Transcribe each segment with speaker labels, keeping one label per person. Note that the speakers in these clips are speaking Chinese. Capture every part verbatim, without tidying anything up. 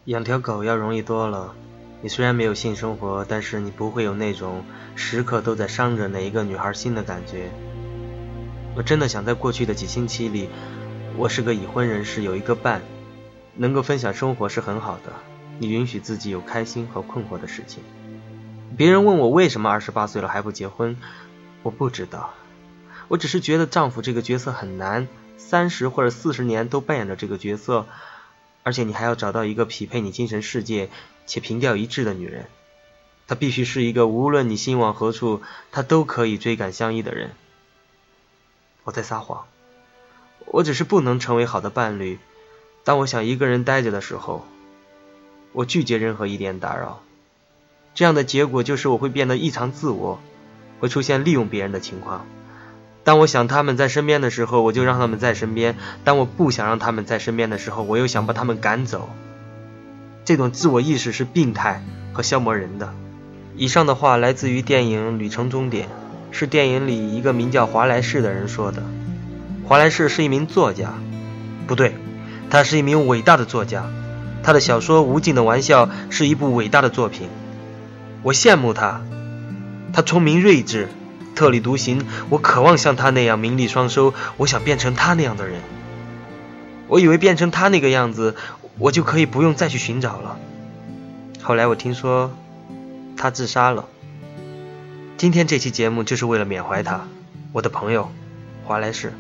Speaker 1: 养条狗要容易多了。你虽然没有性生活，但是你不会有那种时刻都在伤着哪一个女孩心的感觉。我真的想在过去的几星期里，我是个已婚人士，有一个伴，能够分享生活是很好的。你允许自己有开心和困惑的事情。别人问我为什么二十八岁了还不结婚，我不知道。我只是觉得丈夫这个角色很难，三十或者四十年都扮演着这个角色，而且你还要找到一个匹配你精神世界且凭调一致的女人。她必须是一个无论你心往何处，她都可以追赶相依的人。我在撒谎，我只是不能成为好的伴侣。当我想一个人待着的时候，我拒绝任何一点打扰。这样的结果就是我会变得异常自我，会出现利用别人的情况。当我想他们在身边的时候，我就让他们在身边；当我不想让他们在身边的时候，我又想把他们赶走。这种自我意识是病态和消磨人的。以上的话来自于电影《旅程终点》，是电影里一个名叫华莱士的人说的。华莱士是一名作家，不对，他是一名伟大的作家。他的小说《无尽的玩笑》是一部伟大的作品。我羡慕他，他聪明睿智，特立独行。我渴望像他那样名利双收，我想变成他那样的人。我以为变成他那个样子，我就可以不用再去寻找了。后来我听说他自杀了。今天这期节目就是为了缅怀他，我的朋友华莱士。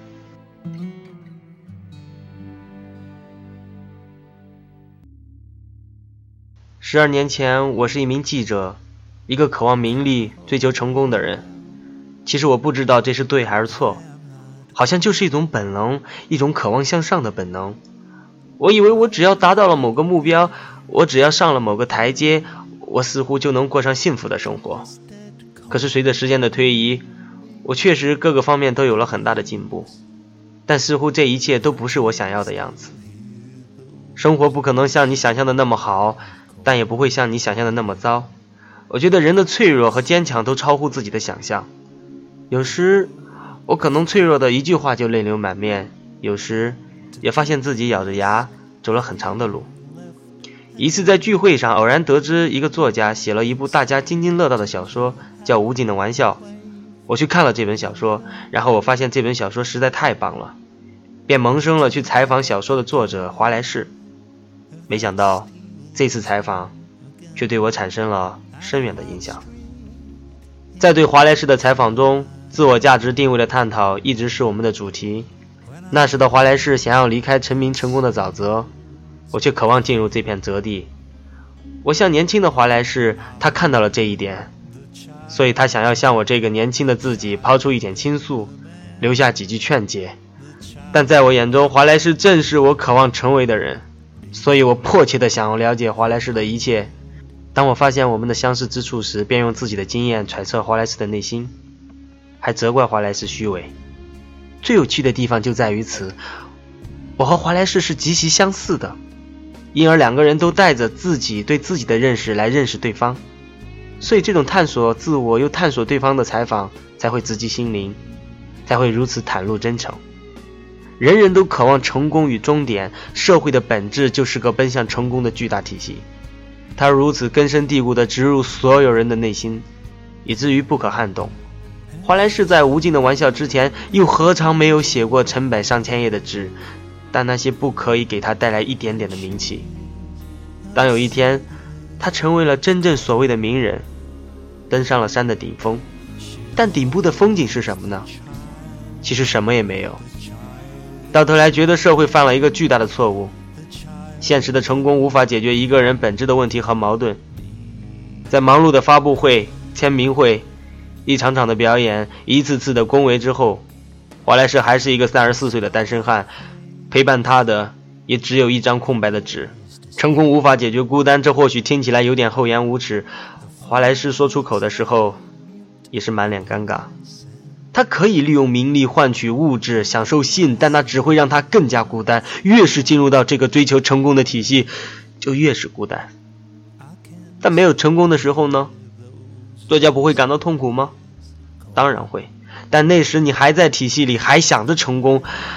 Speaker 1: 十二年前，我是一名记者，一个渴望名利、追求成功的人。其实我不知道这是对还是错，好像就是一种本能，一种渴望向上的本能。我以为我只要达到了某个目标，我只要上了某个台阶，我似乎就能过上幸福的生活。可是随着时间的推移，我确实各个方面都有了很大的进步，但似乎这一切都不是我想要的样子。生活不可能像你想象的那么好，但也不会像你想象的那么糟。我觉得人的脆弱和坚强都超乎自己的想象。有时我可能脆弱的一句话就泪流满面，有时也发现自己咬着牙走了很长的路。一次在聚会上偶然得知一个作家写了一部大家津津乐道的小说，叫《无尽的玩笑》。我去看了这本小说，然后我发现这本小说实在太棒了，便萌生了去采访小说的作者华莱士。没想到这次采访却对我产生了深远的影响。在对华莱士的采访中，自我价值定位的探讨一直是我们的主题。那时的华莱士想要离开成名成功的沼泽，我却渴望进入这片泽地。我像年轻的华莱士，他看到了这一点，所以他想要向我这个年轻的自己抛出一点倾诉，留下几句劝解。但在我眼中，华莱士正是我渴望成为的人，所以我迫切地想要了解华莱士的一切。当我发现我们的相似之处时，便用自己的经验揣测华莱士的内心，还责怪华莱士虚伪。最有趣的地方就在于此，我和华莱士是极其相似的，因而两个人都带着自己对自己的认识来认识对方，所以这种探索自我又探索对方的采访才会直击心灵，才会如此袒露真诚。人人都渴望成功与终点，社会的本质就是个奔向成功的巨大体系，它如此根深蒂固地植入所有人的内心，以至于不可撼动。华莱士在《无尽的玩笑》之前又何尝没有写过成百上千页的纸，但那些不可以给他带来一点点的名气。当有一天他成为了真正所谓的名人，登上了山的顶峰，但顶部的风景是什么呢？其实什么也没有。到头来觉得社会犯了一个巨大的错误，现实的成功无法解决一个人本质的问题和矛盾。在忙碌的发布会、签名会、一场场的表演、一次次的恭维之后，华莱士还是一个三十四岁的单身汉，陪伴他的也只有一张空白的纸。成功无法解决孤单，这或许听起来有点厚颜无耻，华莱士说出口的时候也是满脸尴尬。他可以利用名利换取物质，享受性，但那只会让他更加孤单。越是进入到这个追求成功的体系，就越是孤单。但没有成功的时候呢？作家不会感到痛苦吗？当然会，但那时你还在体系里，还想着成功，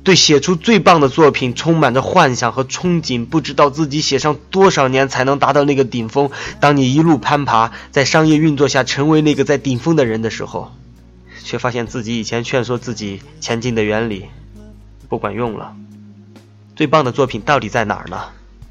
Speaker 1: 对写出最棒的作品充满着幻想和憧憬，不知道自己写上多少年才能达到那个顶峰。当你一路攀爬，在商业运作下成为那个在顶峰的人的时候，却发现自己以前劝说自己前进的原理不管用了。最棒的作品到底在哪儿呢？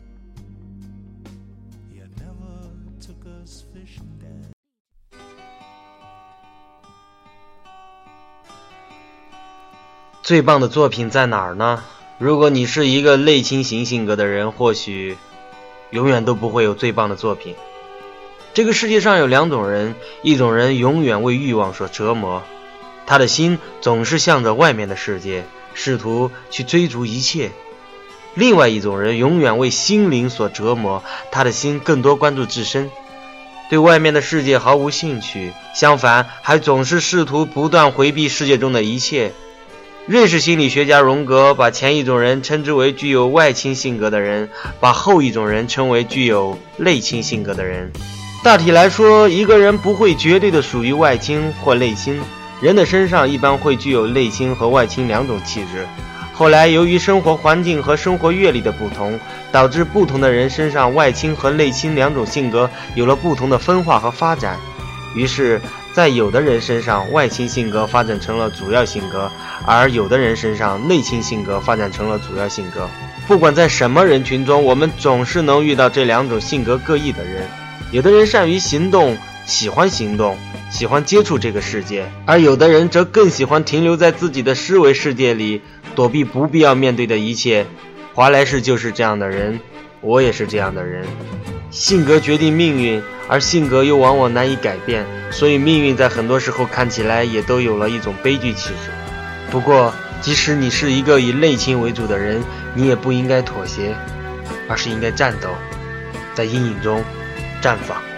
Speaker 1: 最棒的作品在哪儿呢？如果你是一个类倾型性格的人，或许永远都不会有最棒的作品。这个世界上有两种人，一种人永远为欲望所折磨，他的心总是向着外面的世界，试图去追逐一切；另外一种人永远为心灵所折磨，他的心更多关注自身，对外面的世界毫无兴趣，相反还总是试图不断回避世界中的一切。认识心理学家荣格把前一种人称之为具有外倾性格的人，把后一种人称为具有内倾性格的人。大体来说，一个人不会绝对的属于外倾或内倾，人的身上一般会具有内倾和外倾两种气质。后来由于生活环境和生活阅历的不同，导致不同的人身上外倾和内倾两种性格有了不同的分化和发展。于是在有的人身上，外倾性格发展成了主要性格，而有的人身上，内倾性格发展成了主要性格。不管在什么人群中，我们总是能遇到这两种性格各异的人。有的人善于行动，喜欢行动，喜欢接触这个世界，而有的人则更喜欢停留在自己的思维世界里，躲避不必要面对的一切。华莱士就是这样的人，我也是这样的人。性格决定命运，而性格又往往难以改变，所以命运在很多时候看起来也都有了一种悲剧气质。不过即使你是一个以内倾为主的人，你也不应该妥协，而是应该战斗，在阴影中绽放。